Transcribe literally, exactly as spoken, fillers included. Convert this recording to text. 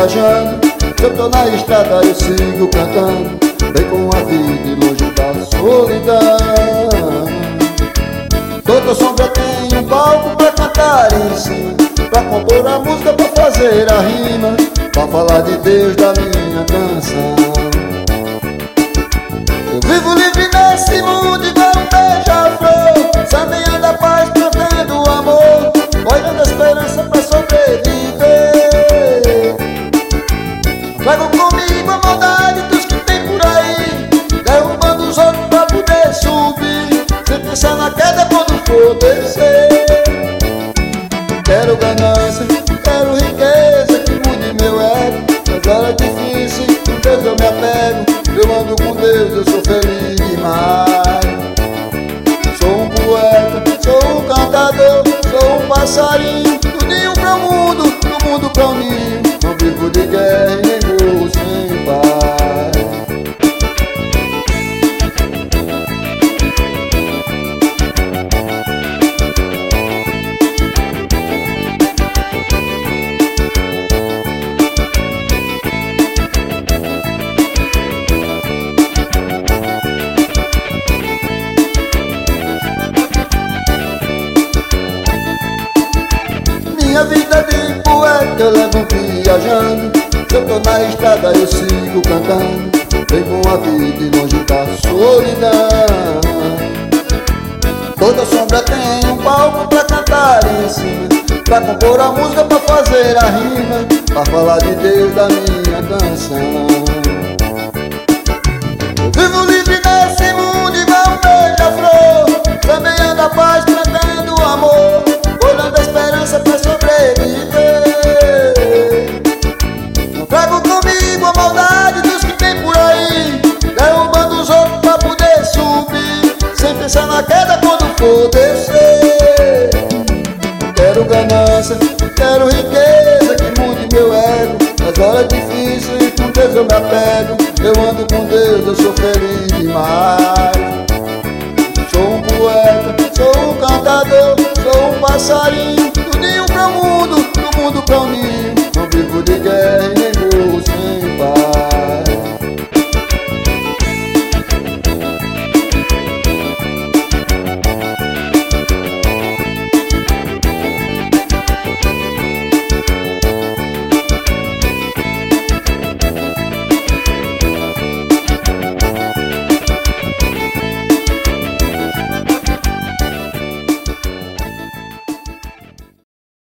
viajando. Se eu tô na estrada eu sigo cantando, bem com a vida e longe da solidão. Toda sombra tem um palco pra cantar em cima, pra compor a música, pra fazer a rima, pra falar de Deus da minha canção. Eu vivo livre nesse mundo igual um beija-flor, semeando a paz, plantando o amor, olhando a esperança pra sobreviver. Trago comigo a maldade dos que tem por aí, derrubando os outros pra poder subir, sem pensar na queda quando for descer. Quero ganância, quero riqueza que mude meu ego, nas horas difíceis, com Deus eu me apego. Eu ando com Deus, eu sou feliz demais. Sou um poeta, sou um cantador, sou um passarinho, do ninho pra o mundo, do mundo pra o ninho. Não vivo de guerra e nem morro sem paz. Minha vida de poeta eu levo viajando. Se eu tô na estrada eu sigo cantando, bem com a vida e longe da solidão. Toda sombra tem um palco pra cantar em cima, pra compor a música, pra fazer a rima, pra falar de Deus da minha canção. Eu vivo livre nesse mundo igual um beija-flor, semeando a paz, plantando o amor, olhando a esperança pra sobreviver. Não trago comigo a maldade dos que tem por aí, derrubando os outros pra poder subir, sem pensar na queda quando for descer. Quero ganância, quero riqueza que mude meu ego, nas horas difíceis com Deus eu me apego. Eu ando com Deus, eu sou feliz demais. Sou um poeta, sou um cantador, sou um passarinho, do ninho pra o mundo, do mundo pra o ninho. Não vivo de guerra e nem morro sem